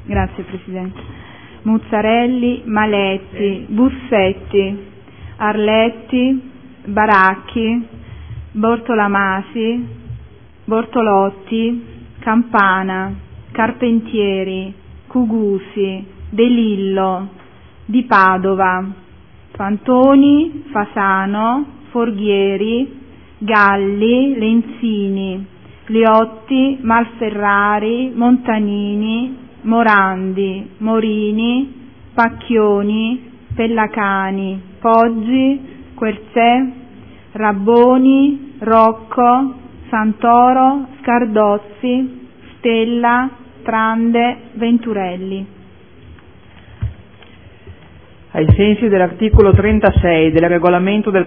Grazie Presidente. Muzzarelli, Maletti, Bussetti, Arletti, Baracchi, Bortolamasi, Bortolotti, Campana, Carpentieri, Cugusi, De Lillo, Di Padova, Fantoni, Fasano, Forghieri, Galli, Lenzini, Liotti, Malferrari, Montanini, Morandi, Morini, Pacchioni, Pellacani, Poggi, Querzè, Rabboni, Rocco, Santoro, Scardozzi, Stella, Trande, Venturelli. Ai sensi dell'articolo 36 del regolamento del